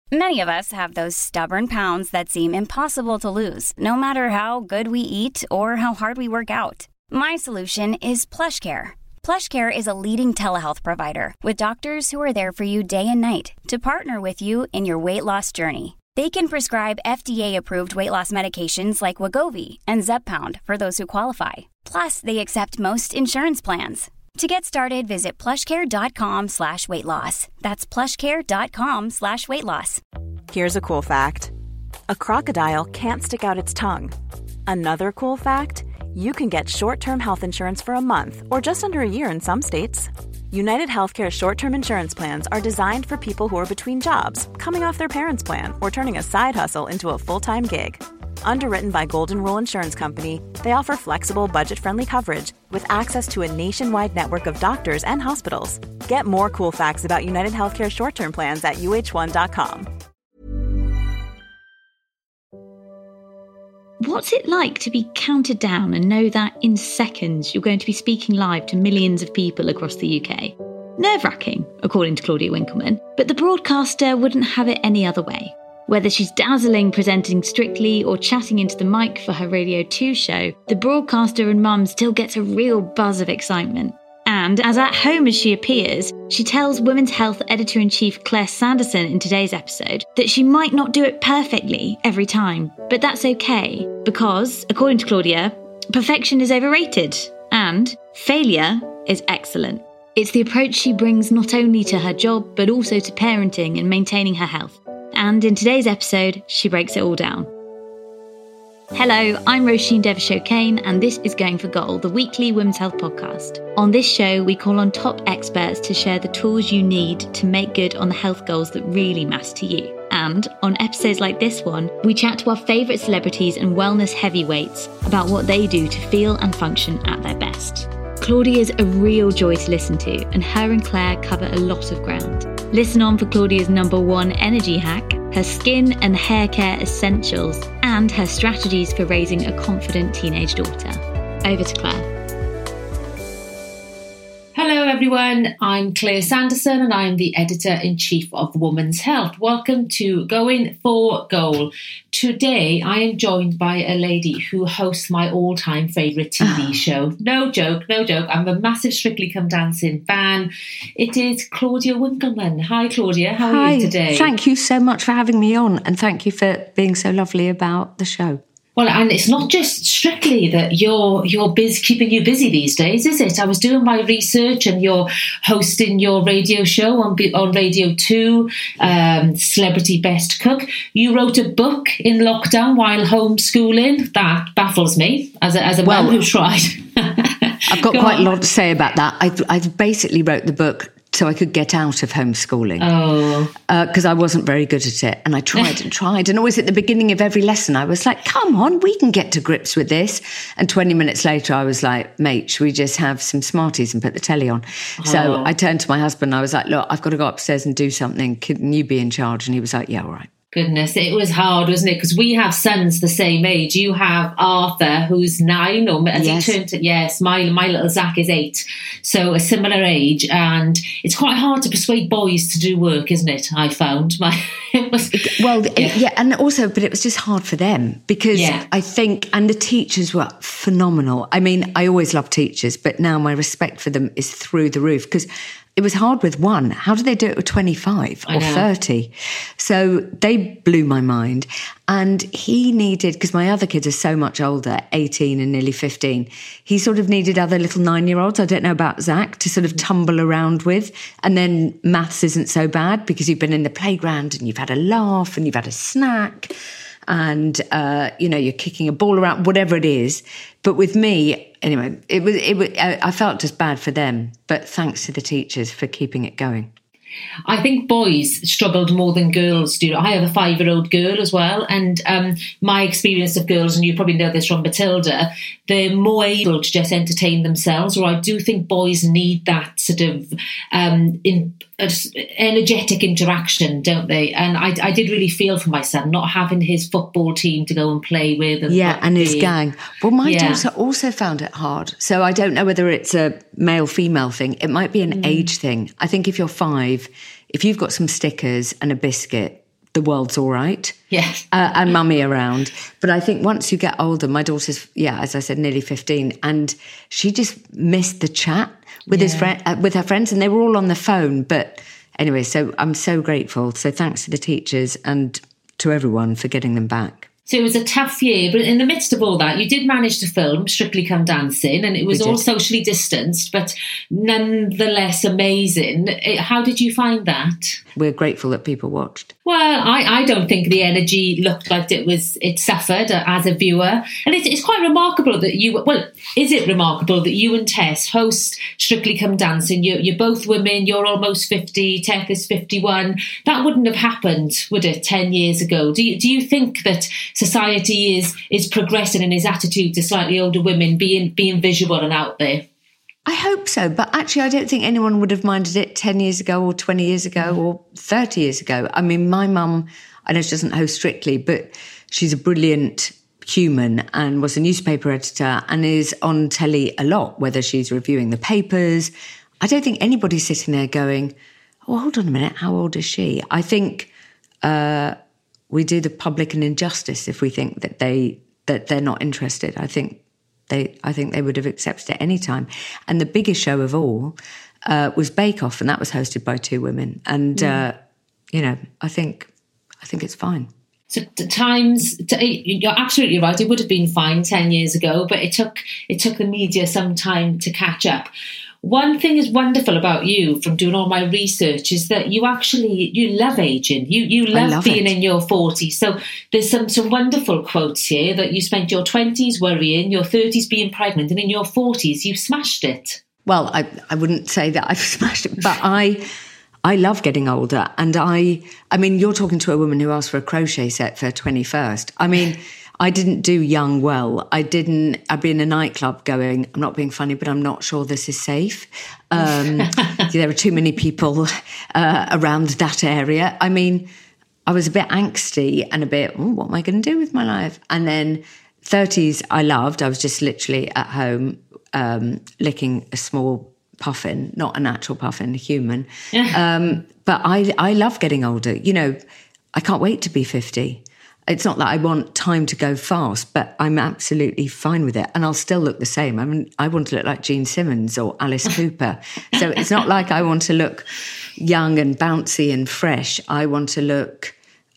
Many of us have those stubborn pounds that seem impossible to lose, no matter how good we eat or how hard we work out. My solution is PlushCare. PlushCare is a leading telehealth provider with doctors who are there for you day and night to partner with you in your weight loss journey. They can prescribe FDA-approved weight loss medications like Wegovy and Zepbound for those who qualify. Plus, they accept most insurance plans. To get started, visit plushcare.com/weightloss. That's plushcare.com/weightloss. Here's a cool fact. A crocodile can't stick out its tongue. Another cool fact, you can get short-term health insurance for a month or just under a year in some states. United Healthcare short-term insurance plans are designed for people who are between jobs, coming off their parents' plan, or turning a side hustle into a full-time gig. Underwritten by Golden Rule Insurance Company, they offer flexible, budget-friendly coverage with access to a nationwide network of doctors and hospitals. Get more cool facts about United Healthcare short-term plans at uh1.com. What's it like to be counted down and know that in seconds you're going to be speaking live to millions of people across the UK? Nerve-wracking, according to Claudia Winkleman, but the broadcaster wouldn't have it any other way. Whether she's dazzling presenting Strictly or chatting into the mic for her Radio 2 show, the broadcaster and mum still gets a real buzz of excitement. And as at home as she appears, she tells Women's Health Editor-in-Chief Claire Sanderson in today's episode that she might not do it perfectly every time, but that's okay, because, according to Claudia, perfection is overrated and failure is excellent. It's the approach she brings not only to her job, but also to parenting and maintaining her health. And in today's episode, she breaks it all down. Hello, I'm Roisin Devonshire-Kane, and this is Going for Goal, the weekly women's health podcast. On this show, we call on top experts to share the tools you need to make good on the health goals that really matter to you. And on episodes like this one, we chat to our favourite celebrities and wellness heavyweights about what they do to feel and function at their best. Claudia's a real joy to listen to, and her and Claire cover a lot of ground. Listen on for Claudia's #1 energy hack, her skin and hair care essentials, and her strategies for raising a confident teenage daughter. Over to Claire. Hello everyone, I'm Claire Sanderson and I'm the Editor-in-Chief of Women's Health. Welcome to Going for Goal. Today I am joined by a lady who hosts my all-time favourite TV show. No joke. I'm a massive Strictly Come Dancing fan. It is Claudia Winkleman. Hi Claudia, how are you today? Thank you so much for having me on, and thank you for being so lovely about the show. Well, and it's not just Strictly that you're keeping you busy these days, is it? I was doing my research and you're hosting your radio show on Radio 2, Celebrity Best Cook. You wrote a book in lockdown while homeschooling. That baffles me as a man who tried. I've got quite a lot to say about that. I basically wrote the book so I could get out of homeschooling. Because I wasn't very good at it. And I tried and tried. And always at the beginning of every lesson, I was like, come on, we can get to grips with this. And 20 minutes later, I was like, mate, should we just have some Smarties and put the telly on? So I turned to my husband and I was like, look, I've got to go upstairs and do something. Can you be in charge? And he was like, yeah, all right. Goodness, it was hard, wasn't it? Because we have sons the same age. You have Arthur, who's 9, or as he turned to, my little Zach is 8. So a similar age. And it's quite hard to persuade boys to do work, isn't it? I found. And also, but it was just hard for them because I think, and the teachers were phenomenal. I mean, I always loved teachers, but now my respect for them is through the roof because it was hard with one. How do they do it with 25 or 30? So they blew my mind. And he needed, because my other kids are so much older, 18 and nearly 15, he sort of needed other little 9-year-olds, I don't know about Zach, to sort of tumble around with. And then maths isn't so bad because you've been in the playground and you've had a laugh and you've had a snack and, you're kicking a ball around, whatever it is. But with me, anyway, I felt just bad for them, but thanks to the teachers for keeping it going. I think boys struggled more than girls do. I have a 5-year-old girl as well, and my experience of girls, and you probably know this from Matilda, they're more able to just entertain themselves, or I do think boys need that sort of energetic interaction, don't they? And I did really feel for my son, not having his football team to go and play with. And his gang. Well, my daughter also found it hard. So I don't know whether it's a male-female thing. It might be an age thing. I think if you're 5, if you've got some stickers and a biscuit, the world's all right. Yes. And mummy around. But I think once you get older, my daughter's, as I said, nearly 15, and she just missed the chat with with her friends, and they were all on the phone. But anyway, so I'm so grateful. So thanks to the teachers and to everyone for getting them back. So it was a tough year, but in the midst of all that, you did manage to film Strictly Come Dancing, and it was all socially distanced, but nonetheless amazing. How did you find that? We're grateful that people watched. Well, I don't think the energy looked like it suffered as a viewer. And it's quite remarkable that is it remarkable that you and Tess host Strictly Come Dancing? You're both women, you're almost 50, Tess is 51. That wouldn't have happened, would it, 10 years ago? Do you think that society is progressing in its attitude to slightly older women being visual and out there? I hope so, but actually I don't think anyone would have minded it 10 years ago or 20 years ago or 30 years ago. I mean, my mum, I know she doesn't host Strictly, but she's a brilliant human and was a newspaper editor and is on telly a lot, whether she's reviewing the papers. I don't think anybody's sitting there going, oh, hold on a minute, how old is she? I think we do the public an injustice if we think that they're not interested. I think they would have accepted it any time. And the biggest show of all was Bake Off, and that was hosted by two women. And I think it's fine. So you're absolutely right. It would have been fine 10 years ago, but it took the media some time to catch up. One thing is wonderful about you from doing all my research is that you love aging. You love being in your 40s. So there's some wonderful quotes here that you spent your 20s worrying, your 30s being pregnant, and in your 40s you smashed it. Well, I wouldn't say that I've smashed it, but I love getting older. And I mean, you're talking to a woman who asked for a crochet set for her 21st. I mean, I didn't do young well. I'd be in a nightclub going, I'm not being funny, but I'm not sure this is safe. There are too many people around that area. I mean, I was a bit angsty and a bit, what am I going to do with my life? And then 30s I loved. I was just literally at home licking a small puffin, not an actual puffin, a human. But I love getting older. You know, I can't wait to be 50. It's not that I want time to go fast, but I'm absolutely fine with it. And I'll still look the same. I mean, I want to look like Gene Simmons or Alice Cooper. So it's not like I want to look young and bouncy and fresh. I want to look,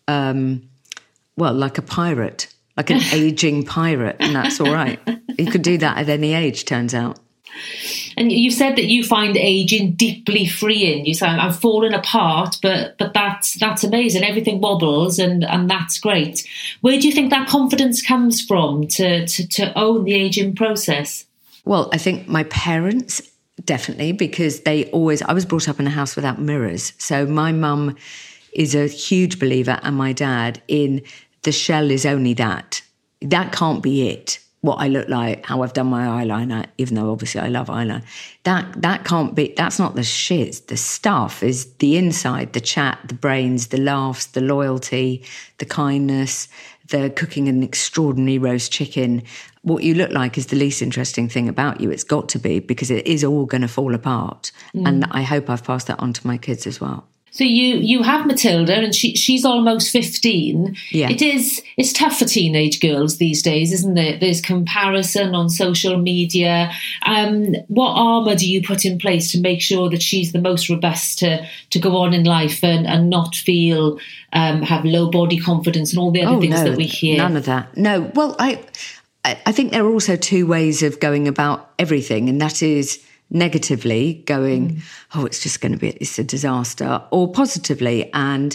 like a pirate, like an aging pirate. And that's all right. You could do that at any age, turns out. And you said that you find aging deeply freeing. You say, I'm falling apart, but that's amazing. Everything wobbles and that's great. Where do you think that confidence comes from to own the aging process? Well, I think my parents, definitely, because I was brought up in a house without mirrors. So my mum is a huge believer, and my dad, in the shell is only that. That can't be it. What I look like, how I've done my eyeliner, even though obviously I love eyeliner. That can't be, that's not the shit. The stuff is the inside, the chat, the brains, the laughs, the loyalty, the kindness, the cooking an extraordinary roast chicken. What you look like is the least interesting thing about you. It's got to be, because it is all going to fall apart. And I hope I've passed that on to my kids as well. So you have Matilda, and she's almost 15. Yeah. It's tough for teenage girls these days, isn't it? There's comparison on social media. What armour do you put in place to make sure that she's the most robust to go on in life and not feel have low body confidence and all the other things that we hear? None of that. No. Well, I think there are also two ways of going about everything, and that is negatively going, it's a disaster, or positively. And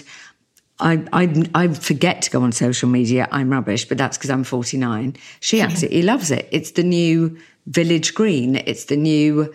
I forget to go on social media. I'm rubbish, but that's because I'm 49. She absolutely loves it. It's the new village green. It's the new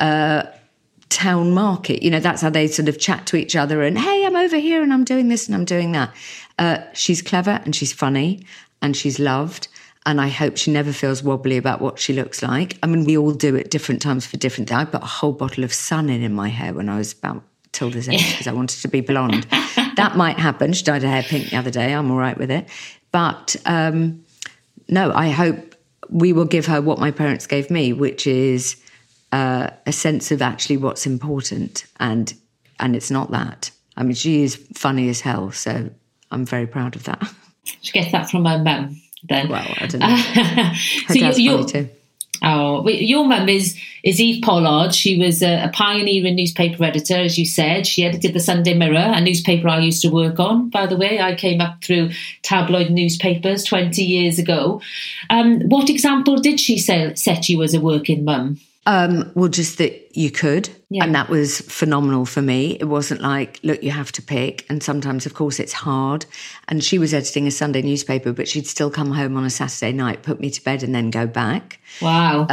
town market. You know, that's how they sort of chat to each other and, hey, I'm over here and I'm doing this and I'm doing that. She's clever and she's funny and she's loved. And I hope she never feels wobbly about what she looks like. I mean, we all do at different times for different things. I put a whole bottle of Sun in my hair when I was about Tilda's age because I wanted to be blonde. That might happen. She dyed her hair pink the other day. I'm all right with it. But no, I hope we will give her what my parents gave me, which is a sense of actually what's important. And it's not that. I mean, she is funny as hell, so I'm very proud of that. She gets that from her mum then. Well, I don't know. Her dad's funny too. Oh, your mum is Eve Pollard. She was a pioneer in newspaper editor, as you said. She edited the Sunday Mirror, a newspaper I used to work on, by the way. I came up through tabloid newspapers 20 years ago. What example did she set you as a working mum? Well, just that you could. Yeah. And that was phenomenal for me. It wasn't like, look, you have to pick. And sometimes, of course, it's hard. And she was editing a Sunday newspaper, but she'd still come home on a Saturday night, put me to bed and then go back. Wow.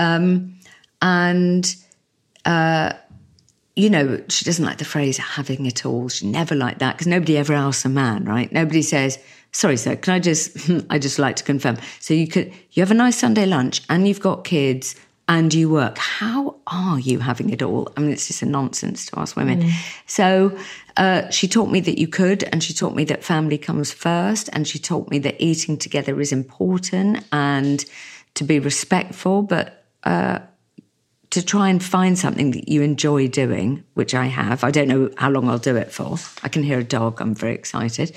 You know, she doesn't like the phrase having it all. She never liked that because nobody ever asks a man, right? Nobody says, sorry, sir, can I just like to confirm. So you have a nice Sunday lunch and you've got kids and you work. How are you having it all? I mean, it's just a nonsense to ask women. So she taught me that you could, and she taught me that family comes first, and she taught me that eating together is important and to be respectful, but to try and find something that you enjoy doing, which I have. I don't know how long I'll do it for. I can hear a dog. I'm very excited.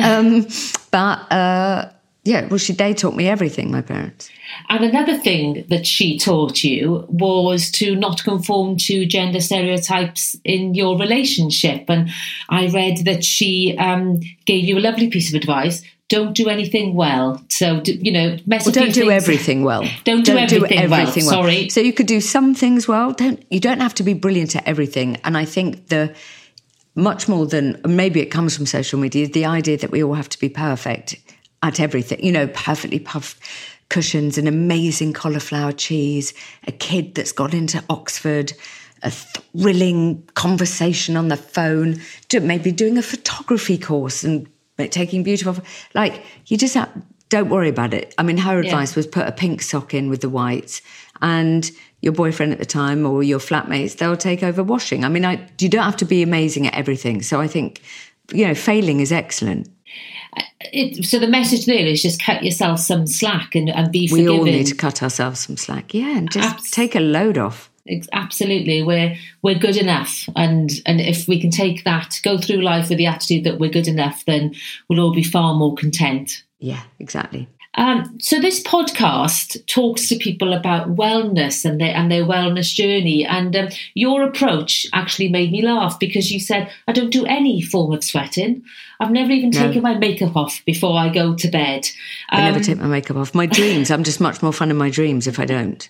They taught me everything, my parents. And another thing that she taught you was to not conform to gender stereotypes in your relationship. And I read that she gave you a lovely piece of advice. Don't do anything well. So, don't do everything well. Don't do everything well. Sorry. So you could do some things well. You don't have to be brilliant at everything. And I think much more than, maybe it comes from social media, the idea that we all have to be perfect at everything, perfectly puffed cushions, an amazing cauliflower cheese, a kid that's got into Oxford, a thrilling conversation on the phone, maybe doing a photography course and taking beautiful, you just don't worry about it. I mean, her advice was put a pink sock in with the whites, and your boyfriend at the time or your flatmates, they'll take over washing. I mean, you don't have to be amazing at everything. So I think, failing is excellent. So the message there is just cut yourself some slack and be forgiving. We all need to cut ourselves some slack, and just take a load off. Absolutely, we're good enough, and if we can take that, go through life with the attitude that we're good enough, then we'll all be far more content. Yeah, exactly. So this podcast talks to people about wellness and their wellness journey. And your approach actually made me laugh because you said, I don't do any form of sweating. I've never even taken my makeup off before I go to bed. I never take my makeup off. My dreams, I'm just much more fun in my dreams if I don't.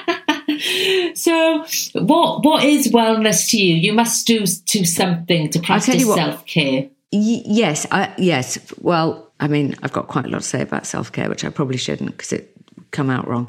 So what is wellness to you? You must do something to practice self-care. Yes. Well, I mean, I've got quite a lot to say about self-care, which I probably shouldn't because it come out wrong.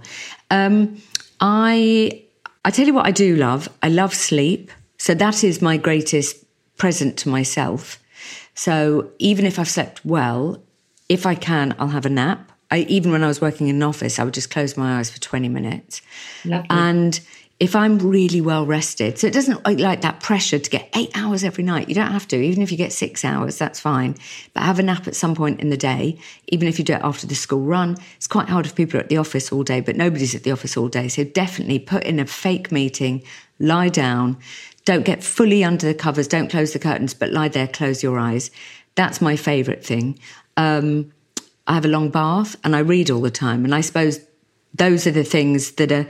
I tell you what I do love. I love sleep. So that is my greatest present to myself. So even if I've slept well, if I can, I'll have a nap. Even when I was working in an office, I would just close my eyes for 20 minutes. Lovely. And if I'm really well rested, so it doesn't like that pressure to get 8 hours every night. You don't have to. Even if you get 6 hours, that's fine. But have a nap at some point in the day, even if you do it after the school run. It's quite hard if people are at the office all day, but nobody's at the office all day. So definitely put in a fake meeting, lie down, don't get fully under the covers, don't close the curtains, but lie there, close your eyes. That's my favourite thing. I have a long bath and I read all the time. And I suppose those are the things that are,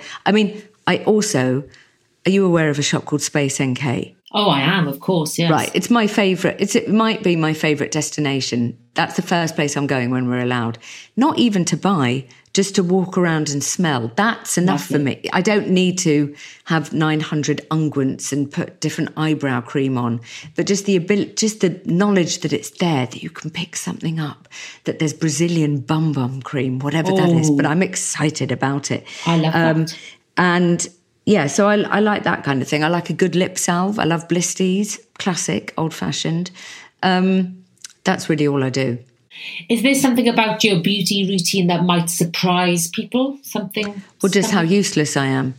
are you aware of a shop called Space NK? Oh, I am, of course, yes. Right, it's my favourite. It might be my favourite destination. That's the first place I'm going when we're allowed. Not even to buy, just to walk around and smell. That's enough for me. I don't need to have 900 unguents and put different eyebrow cream on, but just the knowledge that it's there, that you can pick something up, that there's Brazilian bum cream, whatever that is. But I'm excited about it. I love that. And yeah, so I like that kind of thing. I like a good lip salve. I love Blistees, classic, old-fashioned. That's really all I do. Is there something about your beauty routine that might surprise people? Well, just how useless I am.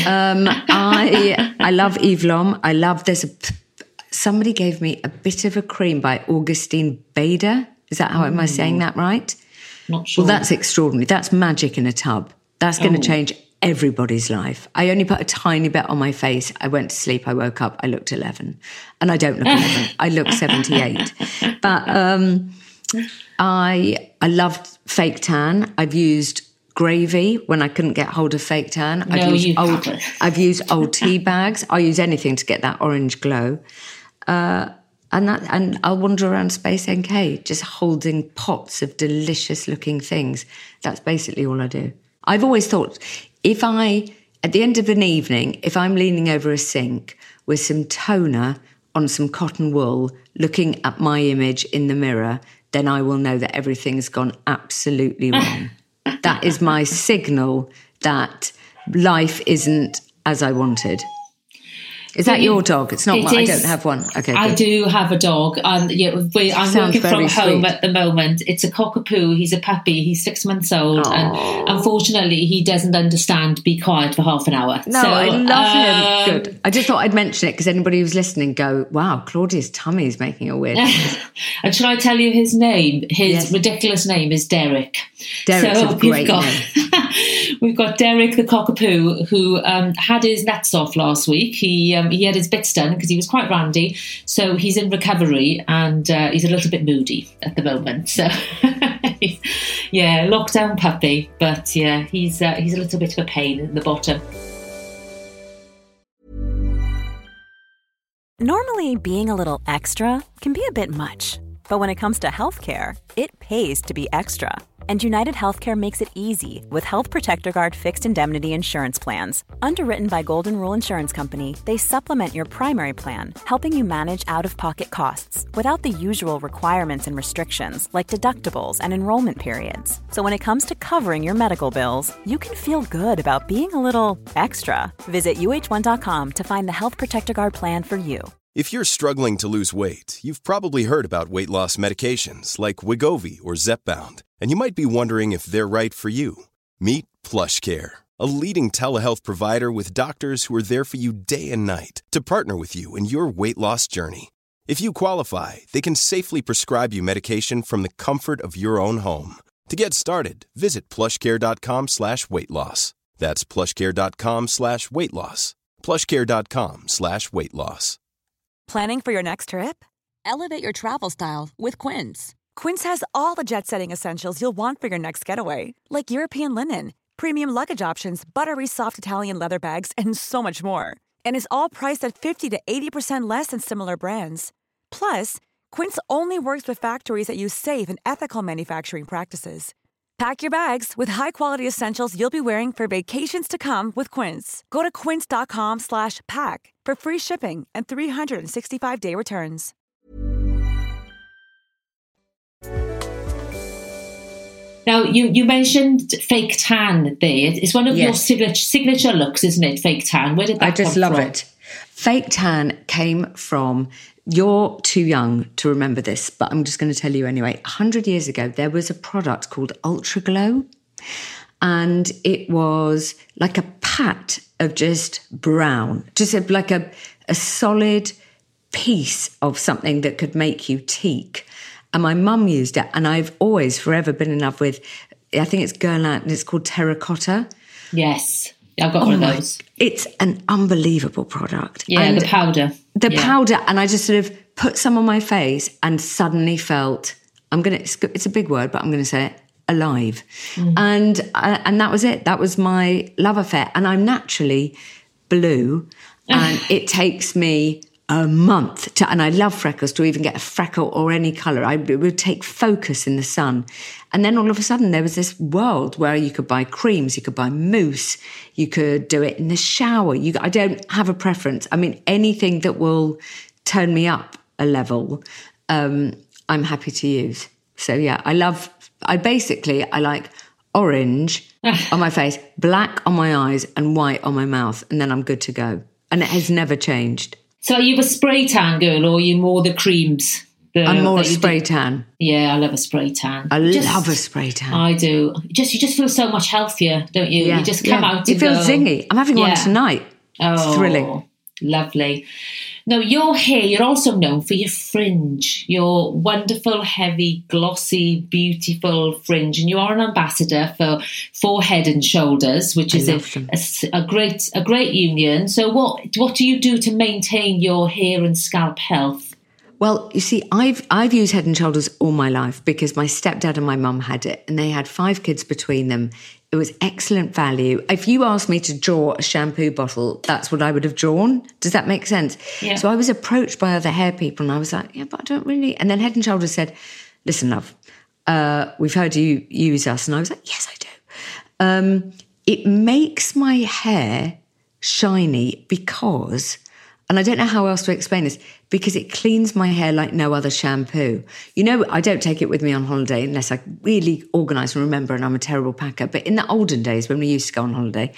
I love Eve Lom. Somebody gave me a bit of a cream by Augustine Bader. Is that how am I saying that right? Not sure. Well, that's extraordinary. That's magic in a tub. That's going to change everybody's life. I only put a tiny bit on my face. I went to sleep. I woke up. I looked 11. And I don't look 11. I look 78. But I loved fake tan. I've used gravy when I couldn't get hold of fake tan. I've used old tea bags. I'll use anything to get that orange glow. And I'll wander around Space NK just holding pots of delicious looking things. That's basically all I do. I've always thought at the end of an evening, if I'm leaning over a sink with some toner on some cotton wool, looking at my image in the mirror, then I will know that everything's gone absolutely wrong. That is my signal that life isn't as I wanted. Is that your dog? It's not mine. I don't have one. Okay, I do have a dog. And I'm working from home at the moment. It's a cockapoo. He's a puppy. He's 6 months old. Aww. And unfortunately, he doesn't understand be quiet for half an hour. No, I love him. Good. I just thought I'd mention it because anybody who's listening go, wow, Claudia's tummy is making a weird noise. And shall I tell you his name? His ridiculous name is Derek. Derek's a great name. We've got Derek the cockapoo who had his nuts off last week. He had his bits done because he was quite randy. So he's in recovery and he's a little bit moody at the moment. So lockdown puppy. But yeah, he's a little bit of a pain in the bottom. Normally, being a little extra can be a bit much. But when it comes to healthcare, it pays to be extra. And United Healthcare makes it easy with Health Protector Guard fixed indemnity insurance plans. Underwritten by Golden Rule Insurance Company, they supplement your primary plan, helping you manage out-of-pocket costs without the usual requirements and restrictions like deductibles and enrollment periods. So when it comes to covering your medical bills, you can feel good about being a little extra. Visit UH1.com to find the Health Protector Guard plan for you. If you're struggling to lose weight, you've probably heard about weight loss medications like Wegovy or Zepbound, and you might be wondering if they're right for you. Meet PlushCare, a leading telehealth provider with doctors who are there for you day and night to partner with you in your weight loss journey. If you qualify, they can safely prescribe you medication from the comfort of your own home. To get started, visit plushcare.com/weight-loss. That's plushcare.com/weight-loss. plushcare.com/weight-loss. Planning for your next trip? Elevate your travel style with Quince. Quince has all the jet-setting essentials you'll want for your next getaway, like European linen, premium luggage options, buttery soft Italian leather bags, and so much more. And is all priced at 50 to 80% less than similar brands. Plus, Quince only works with factories that use safe and ethical manufacturing practices. Pack your bags with high-quality essentials you'll be wearing for vacations to come with Quince. Go to quince.com/pack for free shipping and 365-day returns. Now, you mentioned fake tan there. It's one of your signature looks, isn't it, fake tan? Where did that come from? I just love it. Fake tan came from, you're too young to remember this, but I'm just going to tell you anyway. 100 years ago, there was a product called Ultra Glow, and it was like a pat of just brown, just like a solid piece of something that could make you teak. And my mum used it, and I've always forever been in love with, I think it's Guerlain, and it's called Terracotta. Yes, I've got one of those. It's an unbelievable product. Yeah, and the powder. The powder, and I just sort of put some on my face and suddenly felt, it's a big word, but I'm going to say it, alive. Mm. And that was it. That was my love affair. And I'm naturally blue, and it takes me a month and I love freckles, to even get a freckle or any colour. It would take focus in the sun. And then all of a sudden there was this world where you could buy creams, you could buy mousse, you could do it in the shower. I don't have a preference. I mean, anything that will turn me up a level, I'm happy to use. So yeah, I like orange on my face, black on my eyes and white on my mouth, and then I'm good to go. And it has never changed. So are you a spray tan girl, or are you more the creams? I'm more a spray tan. Yeah, I love a spray tan. I love a spray tan. I do. You just feel so much healthier, don't you? Yeah. You just come out and feel zingy. I'm having one tonight. Oh, it's thrilling. Lovely. Now, your hair, you're also known for your fringe, your wonderful, heavy, glossy, beautiful fringe. And you are an ambassador for Head and Shoulders, which is a great union. So what do you do to maintain your hair and scalp health? Well, you see, I've used Head & Shoulders all my life because my stepdad and my mum had it, and they had 5 kids between them. It was excellent value. If you asked me to draw a shampoo bottle, that's what I would have drawn. Does that make sense? Yeah. So I was approached by other hair people and I was like, yeah, but I don't really. And then Head & Shoulders said, listen, love, we've heard you use us. And I was like, yes, I do. It makes my hair shiny because, and I don't know how else to explain this, because it cleans my hair like no other shampoo. You know, I don't take it with me on holiday unless I really organise and remember, and I'm a terrible packer. But in the olden days, when we used to go on holiday,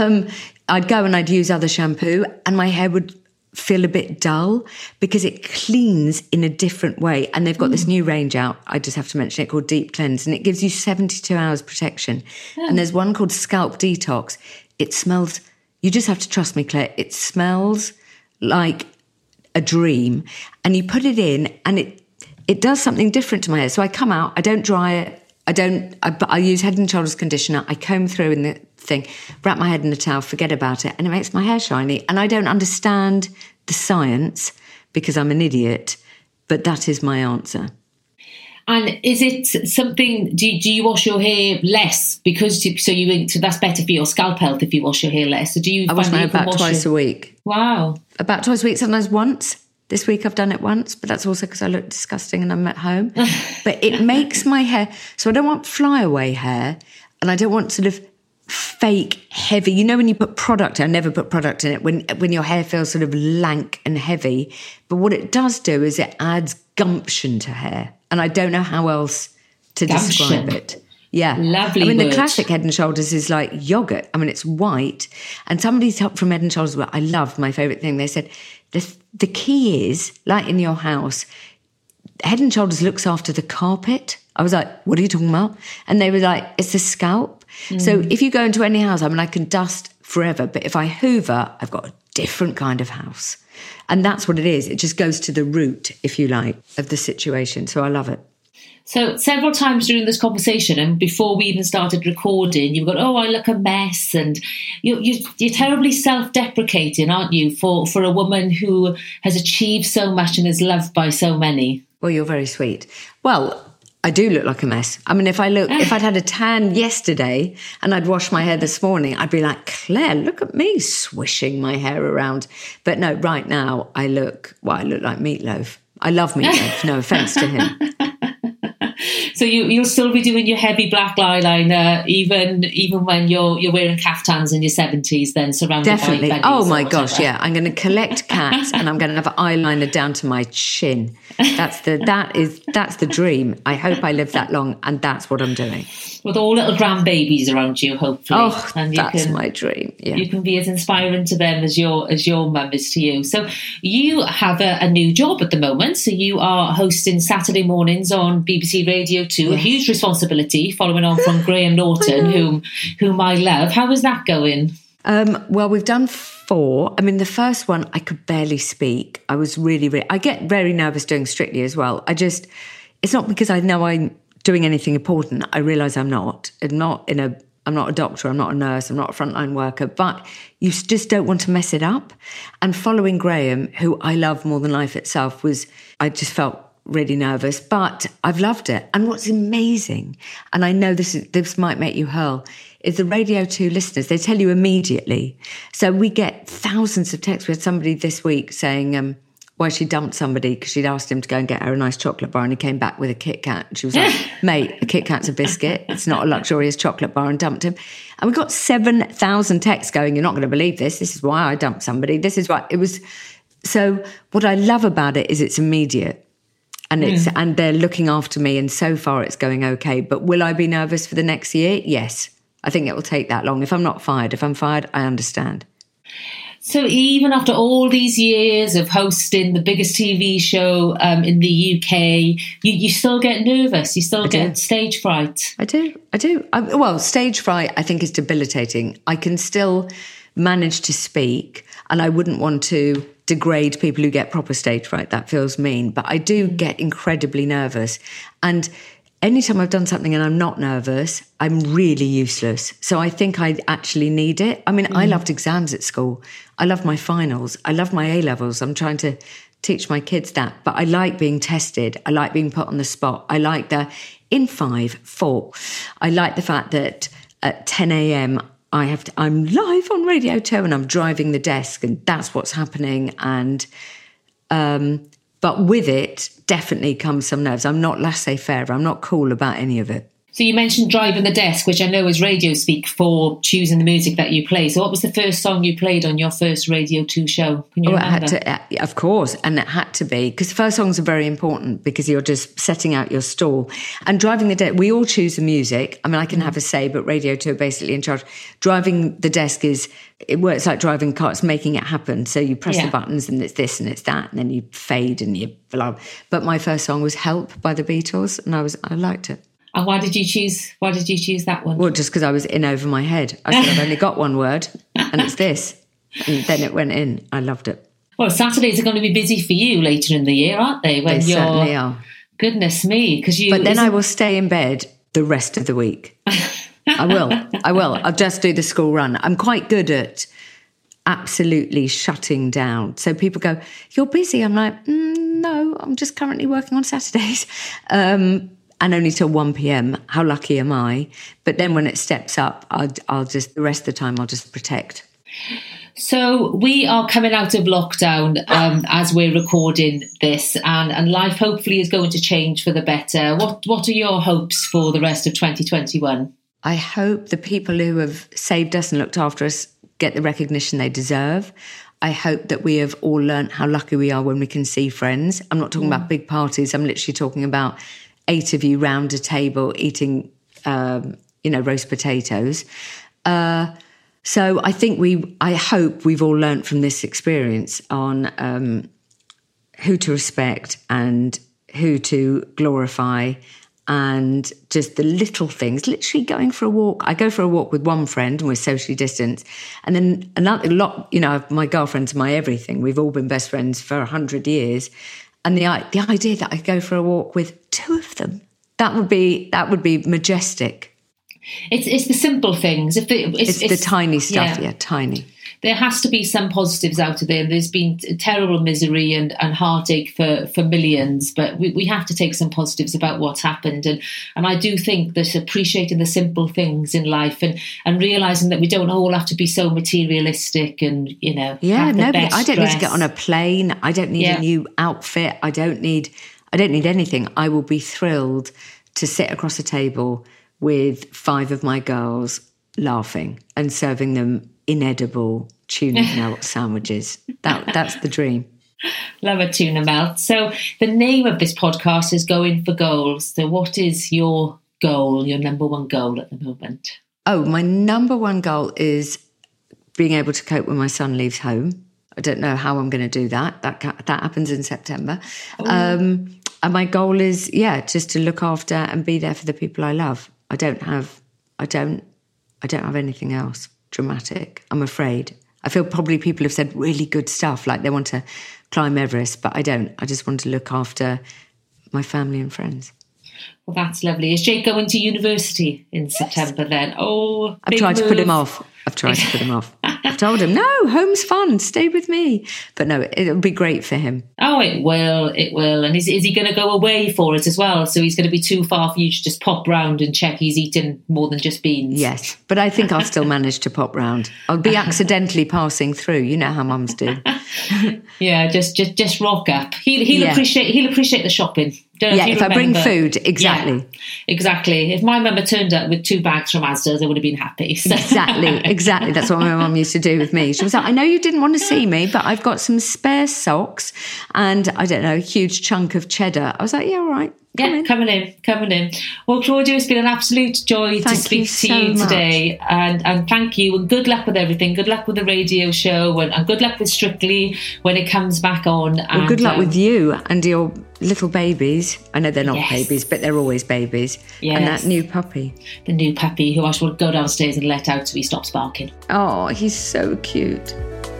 I'd go and I'd use other shampoo and my hair would feel a bit dull because it cleans in a different way. And they've got this new range out, I just have to mention it, called Deep Cleanse, and it gives you 72 hours protection. And there's one called Scalp Detox. It smells, you just have to trust me, Claire, it smells like a dream. And you put it in and it does something different to my hair. So I come out, I don't dry it, I use Head & Shoulders conditioner, I comb through in the thing, wrap my head in a towel, forget about it, and it makes my hair shiny. And I don't understand the science because I'm an idiot, but that is my answer. And is it something, do you wash your hair less because so that's better for your scalp health if you wash your hair less? So do you? I wash my hair about twice a week. Wow. About twice a week, sometimes once. This week I've done it once, but that's also because I look disgusting and I'm at home. But it makes my hair, so I don't want flyaway hair and I don't want sort of fake heavy. You know when you put product, I never put product in it, when your hair feels sort of lank and heavy. But what it does do is it adds gumption to hair. And I don't know how else to describe it. Yeah. Lovely. I mean, word. The classic Head & Shoulders is like yogurt. I mean, it's white. And somebody from Head & Shoulders, well, I love my favourite thing. They said, the key is, like in your house, Head & Shoulders looks after the carpet. I was like, what are you talking about? And they were like, it's the scalp. So if you go into any house, I mean, I can dust forever, but if I hoover, I've got a different kind of house. And that's what it is. It just goes to the root, if you like, of the situation. So I love it. So several times during this conversation and before we even started recording, you got, oh, I look a mess. And you're terribly self-deprecating, aren't you, for a woman who has achieved so much and is loved by so many? Well, you're very sweet. Well, I do look like a mess. I mean, if I'd had a tan yesterday and I'd washed my hair this morning, I'd be like, Claire, look at me swishing my hair around. But no, right now I look like Meatloaf. I love Meatloaf, no offence to him. So you'll still be doing your heavy black eyeliner even when you're wearing caftans in your 70s, then surrounded Definitely. by Oh my gosh, yeah. I'm going to collect cats and I'm going to have eyeliner down to my chin. That's the dream. I hope I live that long, and that's what I'm doing. With all little grandbabies around you, hopefully. Oh, and that's my dream. Yeah. You can be as inspiring to them as your mum is to you. So you have a new job at the moment. So you are hosting Saturday mornings on BBC Radio 2, yes. A huge responsibility following on from Graham Norton, whom I love. How is that going? Well, we've done 4. I mean, the first one, I could barely speak. I was really, I get very nervous doing Strictly as well. It's not because I know I'm doing anything important. I realise I'm not. I'm not a doctor, I'm not a nurse, I'm not a frontline worker, but you just don't want to mess it up. And following Graham, who I love more than life itself, I just felt really nervous, but I've loved it. And what's amazing, and I know this might make you hurl, is the Radio 2 listeners, they tell you immediately. So we get thousands of texts. We had somebody this week saying why she dumped somebody because she'd asked him to go and get her a nice chocolate bar and he came back with a Kit Kat. And she was like, mate, a Kit Kat's a biscuit. It's not a luxurious chocolate bar, and dumped him. And we got 7,000 texts going, you're not going to believe this. This is why I dumped somebody. This is why it was. So what I love about it is it's immediate. And and they're looking after me, and so far it's going okay. But will I be nervous for the next year? Yes. I think it will take that long. If I'm not fired, if I'm fired, I understand. So even after all these years of hosting the biggest TV show in the UK, you still get nervous. You still get stage fright. I do. Well, stage fright, I think, is debilitating. I can still manage to speak, and I wouldn't want to degrade people who get proper stage fright. That feels mean. But I do get incredibly nervous. And anytime I've done something and I'm not nervous, I'm really useless. So I think I actually need it. I mean, I loved exams at school. I loved my finals. I loved my A-levels. I'm trying to teach my kids that. But I like being tested. I like being put on the spot. I like the in 5, 4. I like the fact that at 10 a.m. I'm live on Radio 2 and I'm driving the desk and that's what's happening. And but with it definitely comes some nerves. I'm not laissez-faire. I'm not cool about any of it. So you mentioned driving the desk, which I know is radio speak for choosing the music that you play. So what was the first song you played on your first Radio 2 show? Can you remember? It had to, of course, and it had to be, because the first songs are very important because you're just setting out your stall. And driving the desk, we all choose the music. I mean, I can have a say, but Radio 2 are basically in charge. Driving the desk it works like driving cars, making it happen. So you press the buttons and it's this and it's that, and then you fade and you blah. But my first song was Help by the Beatles, and I liked it. And why did you choose that one? Well, just because I was in over my head. I said, I've only got one word, and it's this. And then it went in. I loved it. Well, Saturdays are going to be busy for you later in the year, aren't they? They certainly are. Goodness me. But then I will stay in bed the rest of the week. I will. I'll just do the school run. I'm quite good at absolutely shutting down. So people go, you're busy. I'm like, no, I'm just currently working on Saturdays. And only till 1 p.m. How lucky am I? But then when it steps up, I'll just, the rest of the time, I'll just protect. So we are coming out of lockdown as we're recording this, and life hopefully is going to change for the better. What are your hopes for the rest of 2021? I hope the people who have saved us and looked after us get the recognition they deserve. I hope that we have all learnt how lucky we are when we can see friends. I'm not talking about big parties. I'm literally talking about 8 of you round a table eating, roast potatoes. So I hope we've all learnt from this experience on who to respect and who to glorify, and just the little things, literally going for a walk. I go for a walk with one friend and we're socially distanced. And then another lot, my girlfriend's my everything. We've all been best friends for 100 years. And the idea that I go for a walk with 2 of them, that would be majestic. It's the simple things. It's the tiny stuff, tiny. There has to be some positives out of there. There's been terrible misery and heartache for millions, but we have to take some positives about what's happened. And I do think that appreciating the simple things in life and realising that we don't all have to be so materialistic and, I don't need to get on a plane. I don't need a new outfit. I don't need anything. I will be thrilled to sit across a table with 5 of my girls laughing and serving them inedible tuna melt sandwiches. That's the dream. Love a tuna melt. So the name of this podcast is Going for Goals. So what is your goal, your number one goal at the moment? Oh, my number one goal is being able to cope when my son leaves home. I don't know how I'm going to do that. That happens in September. And my goal is, just to look after and be there for the people I love. I don't have anything else dramatic, I'm afraid. I feel probably people have said really good stuff, like they want to climb Everest, but I don't. I just want to look after my family and friends. Well, that's lovely. Is Jake going to university in September then? Oh, I've tried to put him off. I've told him, no, home's fun, stay with me. But no, it'll be great for him. Oh, it will. And is he going to go away for it as well? So he's going to be too far for you to just pop round and check he's eaten more than just beans? Yes, but I think I'll still manage to pop round. I'll be accidentally passing through. You know how mums do. Yeah, just rock up. He'll appreciate the shopping. If I bring food, exactly. Yeah, exactly. If my mum had turned up with 2 bags from Asda's, I would have been happy. So. Exactly. That's what my mum used to do with me. She was like, I know you didn't want to see me, but I've got some spare socks and, I don't know, a huge chunk of cheddar. I was like, all right. Coming in. Well, Claudia, it's been an absolute joy to speak to you today. And thank you. And good luck with everything. Good luck with the radio show and good luck with Strictly when it comes back on. Well, good luck with you and your little babies. I know they're not babies, but they're always babies. Yes. And that new puppy. The new puppy who I shall go downstairs and let out so he stops barking. Oh, he's so cute.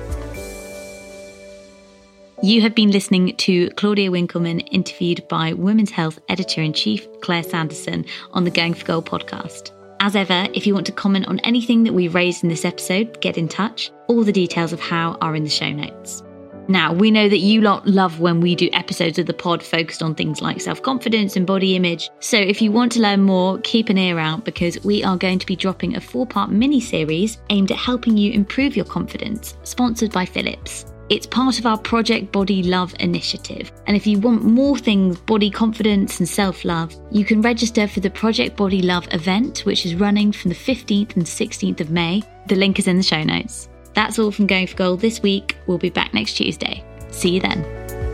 You have been listening to Claudia Winkleman interviewed by Women's Health Editor-in-Chief Claire Sanderson on the Going for Gold podcast. As ever, if you want to comment on anything that we raised in this episode, get in touch. All the details of how are in the show notes. Now, we know that you lot love when we do episodes of the pod focused on things like self-confidence and body image. So if you want to learn more, keep an ear out because we are going to be dropping a 4-part mini-series aimed at helping you improve your confidence, sponsored by Philips. It's part of our Project Body Love initiative. And if you want more things body confidence and self-love, you can register for the Project Body Love event, which is running from the 15th and 16th of May. The link is in the show notes. That's all from Going for Gold this week. We'll be back next Tuesday. See you then.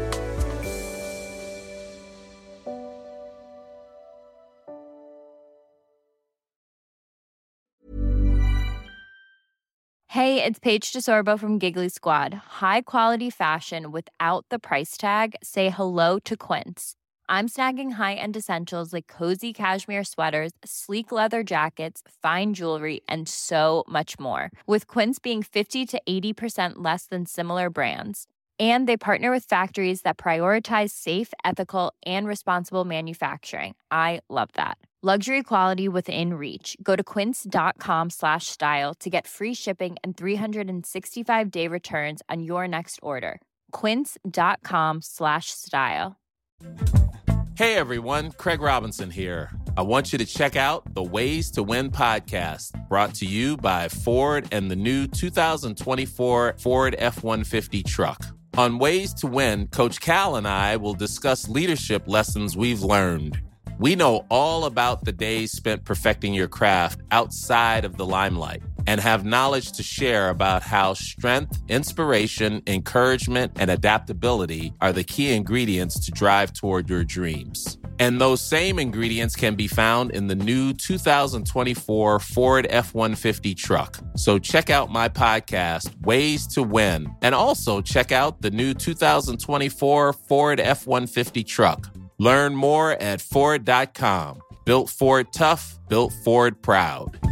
Hey, it's Paige DeSorbo from Giggly Squad. High quality fashion without the price tag. Say hello to Quince. I'm snagging high-end essentials like cozy cashmere sweaters, sleek leather jackets, fine jewelry, and so much more. With Quince being 50 to 80% less than similar brands. And they partner with factories that prioritize safe, ethical, and responsible manufacturing. I love that. Luxury quality within reach. Go to quince.com/style to get free shipping and 365-day returns on your next order. Quince.com/style. Hey everyone, Craig Robinson here. I want you to check out the Ways to Win podcast, brought to you by Ford and the new 2024 Ford F-150 truck. On Ways to Win, Coach Cal and I will discuss leadership lessons we've learned. We know all about the days spent perfecting your craft outside of the limelight and have knowledge to share about how strength, inspiration, encouragement, and adaptability are the key ingredients to drive toward your dreams. And those same ingredients can be found in the new 2024 Ford F-150 truck. So check out my podcast, Ways to Win, and also check out the new 2024 Ford F-150 truck. Learn more at Ford.com. Built Ford tough, built Ford proud.